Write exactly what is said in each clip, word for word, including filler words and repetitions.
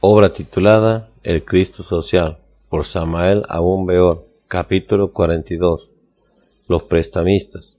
Obra titulada El Cristo Social, por Samael Aún Weor, capítulo cuarenta y dos. Los prestamistas.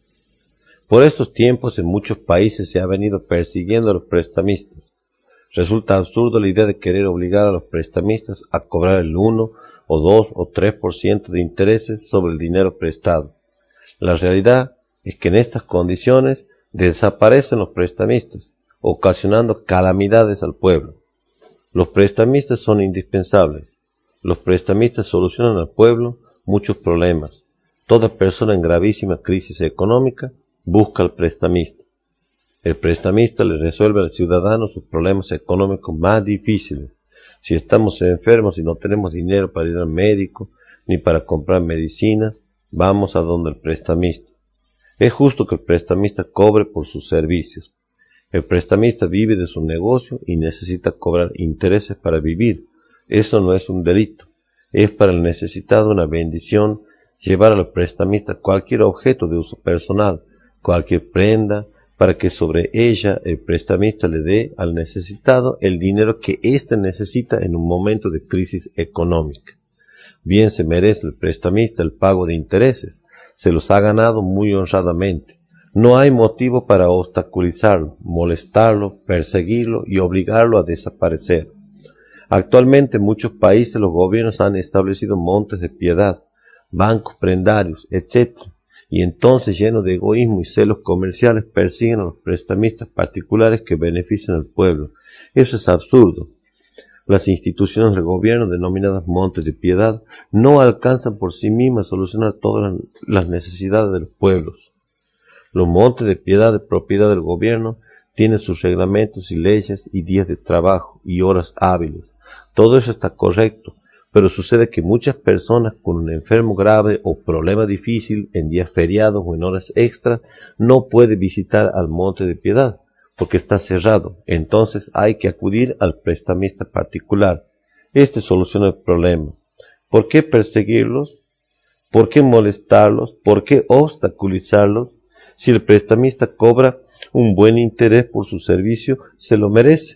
Por estos tiempos en muchos países se ha venido persiguiendo a los prestamistas. Resulta absurdo la idea de querer obligar a los prestamistas a cobrar el uno o dos o tres por ciento de intereses sobre el dinero prestado. La realidad es que en estas condiciones desaparecen los prestamistas, ocasionando calamidades al pueblo. Los prestamistas son indispensables. Los prestamistas solucionan al pueblo muchos problemas. Toda persona en gravísima crisis económica busca al prestamista. El prestamista le resuelve al ciudadano sus problemas económicos más difíciles. Si estamos enfermos y no tenemos dinero para ir al médico, ni para comprar medicinas, vamos a donde el prestamista. Es justo que el prestamista cobre por sus servicios. El prestamista vive de su negocio y necesita cobrar intereses para vivir. Eso no es un delito. Es para el necesitado una bendición llevar al prestamista cualquier objeto de uso personal, cualquier prenda, para que sobre ella el prestamista le dé al necesitado el dinero que éste necesita en un momento de crisis económica. Bien se merece el prestamista el pago de intereses. Se los ha ganado muy honradamente. No hay motivo para obstaculizarlo, molestarlo, perseguirlo y obligarlo a desaparecer. Actualmente en muchos países los gobiernos han establecido montes de piedad, bancos prendarios, etcétera. Y entonces, llenos de egoísmo y celos comerciales, persiguen a los prestamistas particulares que benefician al pueblo. Eso es absurdo. Las instituciones del gobierno, denominadas montes de piedad, no alcanzan por sí mismas a solucionar todas las necesidades de los pueblos. Los montes de piedad de propiedad del gobierno tienen sus reglamentos y leyes y días de trabajo y horas hábiles. Todo eso está correcto, pero sucede que muchas personas con un enfermo grave o problema difícil en días feriados o en horas extras no pueden visitar al monte de piedad porque está cerrado. Entonces hay que acudir al prestamista particular. Este soluciona el problema. ¿Por qué perseguirlos? ¿Por qué molestarlos? ¿Por qué obstaculizarlos? Si el prestamista cobra un buen interés por su servicio, se lo merece.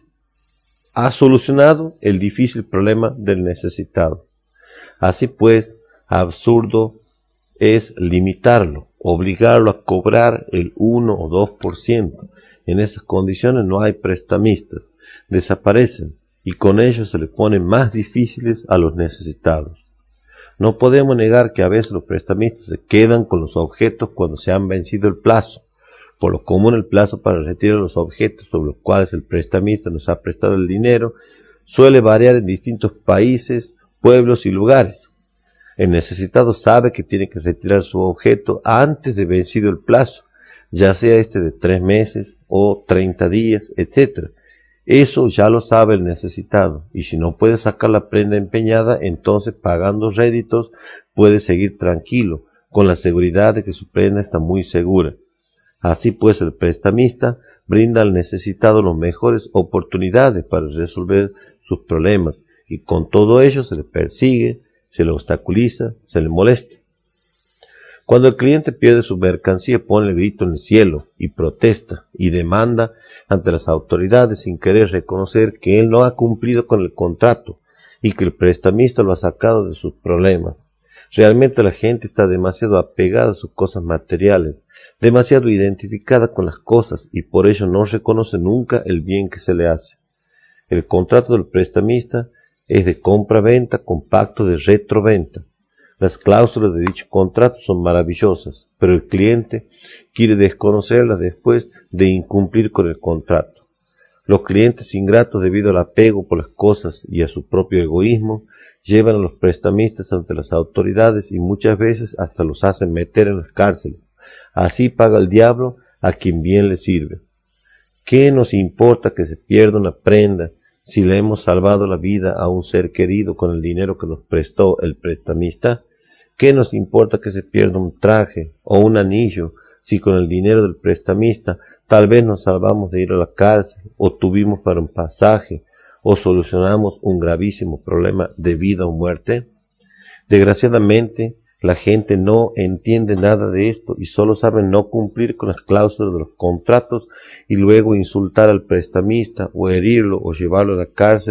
Ha solucionado el difícil problema del necesitado. Así pues, absurdo es limitarlo, obligarlo a cobrar el uno o dos por ciento. En esas condiciones no hay prestamistas, desaparecen y con ellos se le ponen más difíciles a los necesitados. No podemos negar que a veces los prestamistas se quedan con los objetos cuando se han vencido el plazo. Por lo común, el plazo para retirar los objetos sobre los cuales el prestamista nos ha prestado el dinero suele variar en distintos países, pueblos y lugares. El necesitado sabe que tiene que retirar su objeto antes de vencido el plazo, ya sea este de tres meses o treinta días, etcétera. Eso ya lo sabe el necesitado, y si no puede sacar la prenda empeñada, entonces pagando réditos puede seguir tranquilo, con la seguridad de que su prenda está muy segura. Así pues, el prestamista brinda al necesitado las mejores oportunidades para resolver sus problemas, y con todo ello se le persigue, se le obstaculiza, se le molesta. Cuando el cliente pierde su mercancía, pone el grito en el cielo y protesta y demanda ante las autoridades sin querer reconocer que él no ha cumplido con el contrato y que el prestamista lo ha sacado de sus problemas. Realmente la gente está demasiado apegada a sus cosas materiales, demasiado identificada con las cosas y por ello no reconoce nunca el bien que se le hace. El contrato del prestamista es de compra-venta con pacto de retroventa. Las cláusulas de dicho contrato son maravillosas, pero el cliente quiere desconocerlas después de incumplir con el contrato. Los clientes ingratos, debido al apego por las cosas y a su propio egoísmo, llevan a los prestamistas ante las autoridades y muchas veces hasta los hacen meter en las cárceles. Así paga el diablo a quien bien le sirve. ¿Qué nos importa que se pierda una prenda si le hemos salvado la vida a un ser querido con el dinero que nos prestó el prestamista? ¿Qué nos importa que se pierda un traje o un anillo si con el dinero del prestamista tal vez nos salvamos de ir a la cárcel o tuvimos para un pasaje o solucionamos un gravísimo problema de vida o muerte? Desgraciadamente, la gente no entiende nada de esto y solo sabe no cumplir con las cláusulas de los contratos y luego insultar al prestamista o herirlo o llevarlo a la cárcel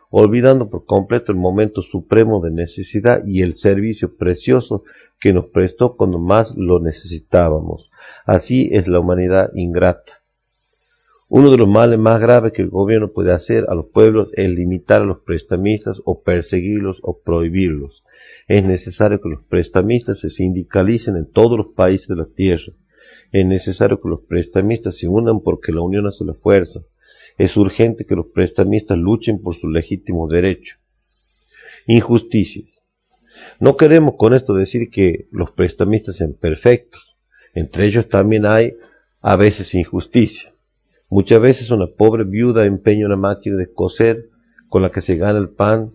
olvidando por completo el momento supremo de necesidad y el servicio precioso que nos prestó cuando más lo necesitábamos. Así es la humanidad ingrata. Uno de los males más graves que el gobierno puede hacer a los pueblos es limitar a los prestamistas o perseguirlos o prohibirlos. Es necesario que los prestamistas se sindicalicen en todos los países de la tierra. Es necesario que los prestamistas se unan porque la unión hace la fuerza. Es urgente que los prestamistas luchen por sus legítimos derechos. Injusticias. No queremos con esto decir que los prestamistas sean perfectos. Entre ellos también hay a veces injusticia. Muchas veces una pobre viuda empeña una máquina de coser con la que se gana el pan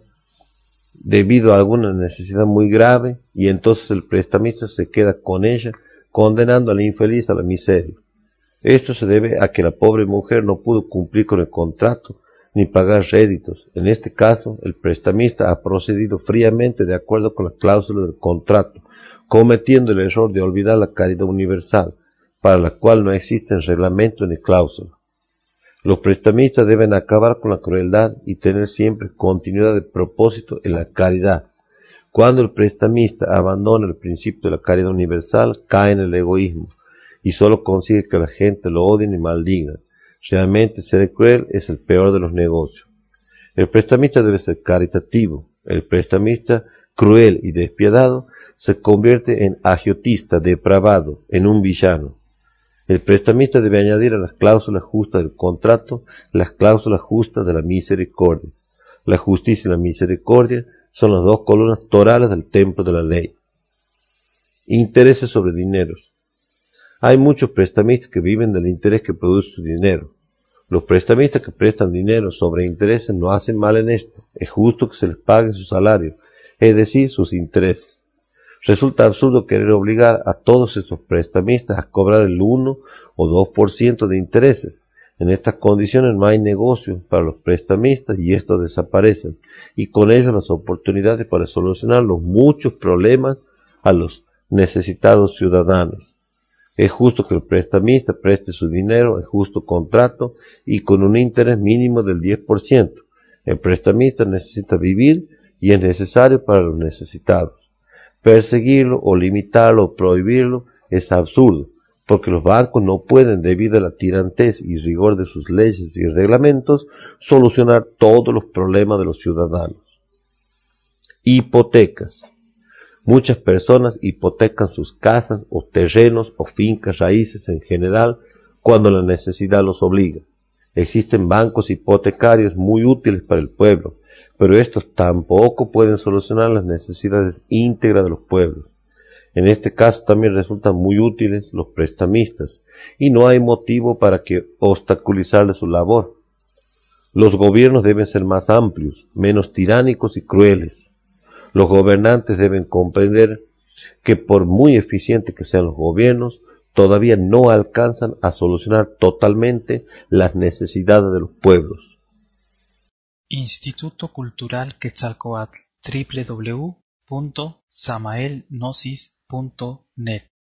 debido a alguna necesidad muy grave, y entonces el prestamista se queda con ella, condenando a la infeliz a la miseria. Esto se debe a que la pobre mujer no pudo cumplir con el contrato ni pagar réditos. En este caso, el prestamista ha procedido fríamente de acuerdo con la cláusula del contrato, cometiendo el error de olvidar la caridad universal, para la cual no existen reglamento ni cláusula. Los prestamistas deben acabar con la crueldad y tener siempre continuidad de propósito en la caridad. Cuando el prestamista abandona el principio de la caridad universal, cae en el egoísmo y solo consigue que la gente lo odie y maldiga. Realmente ser cruel es el peor de los negocios. El prestamista debe ser caritativo. El prestamista cruel y despiadado se convierte en agiotista, depravado, en un villano. El prestamista debe añadir a las cláusulas justas del contrato las cláusulas justas de la misericordia. La justicia y la misericordia son las dos columnas torales del templo de la ley. Intereses sobre dineros. Hay muchos prestamistas que viven del interés que produce su dinero. Los prestamistas que prestan dinero sobre intereses no hacen mal en esto. Es justo que se les pague su salario, es decir, sus intereses. Resulta absurdo querer obligar a todos estos prestamistas a cobrar el uno o dos por ciento de intereses. En estas condiciones no hay negocio para los prestamistas y estos desaparecen, y con ello las oportunidades para solucionar los muchos problemas a los necesitados ciudadanos. Es justo que el prestamista preste su dinero en justo contrato y con un interés mínimo del diez por ciento. El prestamista necesita vivir y es necesario para los necesitados. Perseguirlo o limitarlo o prohibirlo es absurdo, porque los bancos no pueden, debido a la tirantez y rigor de sus leyes y reglamentos, solucionar todos los problemas de los ciudadanos. Hipotecas. Muchas personas hipotecan sus casas o terrenos o fincas raíces en general cuando la necesidad los obliga. Existen bancos hipotecarios muy útiles para el pueblo, pero estos tampoco pueden solucionar las necesidades íntegras de los pueblos. En este caso también resultan muy útiles los prestamistas, y no hay motivo para que obstaculizarles su labor. Los gobiernos deben ser más amplios, menos tiránicos y crueles. Los gobernantes deben comprender que por muy eficientes que sean los gobiernos, todavía no alcanzan a solucionar totalmente las necesidades de los pueblos. Instituto Cultural Quetzalcóatl, doble u doble u doble u punto samaelgnosis punto net